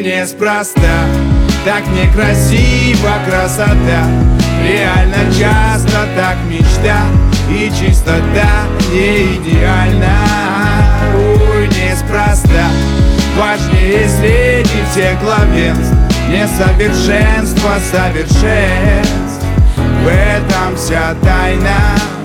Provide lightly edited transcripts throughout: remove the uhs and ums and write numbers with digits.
неспроста, так некрасива красота. Реально часто так мечта, и чистота не идеальна. Неспроста, важнее среди всех главенств несовершенство совершенств. В этом вся тайна.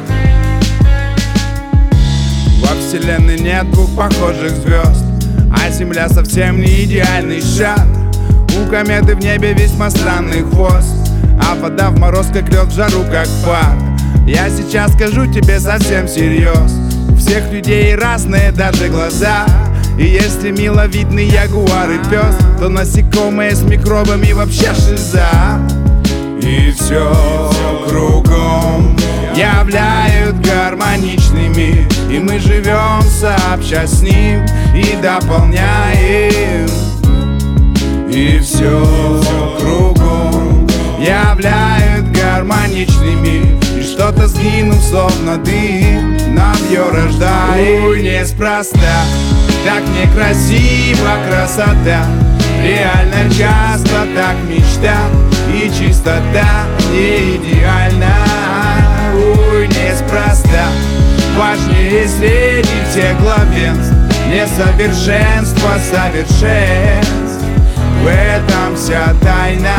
Во вселенной нет двух похожих звезд, а Земля совсем не идеальный шар. У кометы в небе весьма странный хвост, а вода в мороз как лед, в жару как пар. Я сейчас скажу тебе совсем всерьез: у всех людей разные даже глаза. И если миловидный ягуар и пес, то насекомые с микробами вообще шиза. И все кругом являют гармоничный мир, и мы живем сообща с ним и дополняем. И все кругом являют гармоничный мир, и что-то сгинув, словно дым, нам ее рождает. Неспроста, так некрасива красота. Реально часто так мечта, и чистота не идеальна. Неспроста, важнее среди всех главенств несовершенство совершенств. В этом вся тайна.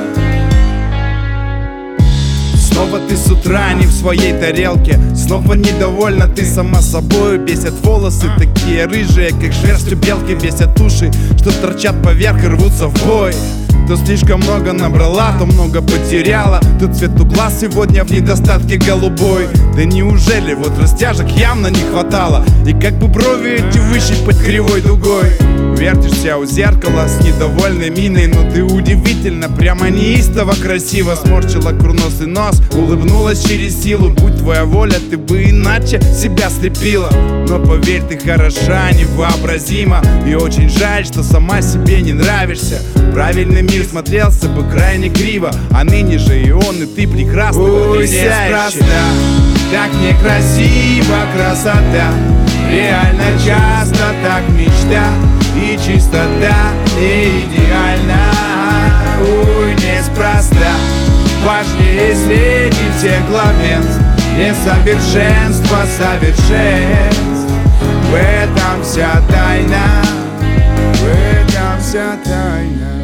Снова ты с утра не в своей тарелке, снова недовольна ты сама собой. Бесят волосы такие рыжие, как шерсть у белки. Бесят уши, что торчат поверх и рвутся в бой. То слишком много набрала, то много потеряла. То цвет у глаз сегодня в недостатке голубой. Да неужели вот растяжек явно не хватало? И как бы брови эти выщипать кривой дугой. Вертишься у зеркала с недовольной миной, но ты удивительно, прямо неистово красиво. Сморщила курносый нос, улыбнулась через силу. Будь твоя воля, ты бы иначе себя слепила. Но поверь, ты хороша, невообразима. И очень жаль, что сама себе не нравишься. Правильный мир смотрелся бы крайне криво, а ныне же и он, и ты прекрасно потрясающий. Неспроста, так некрасива красота. Реально часто так мечта, и чистота не идеальна. Неспроста, важнее среди всех главенств несовершенство совершенств. В этом вся тайна. В этом вся тайна.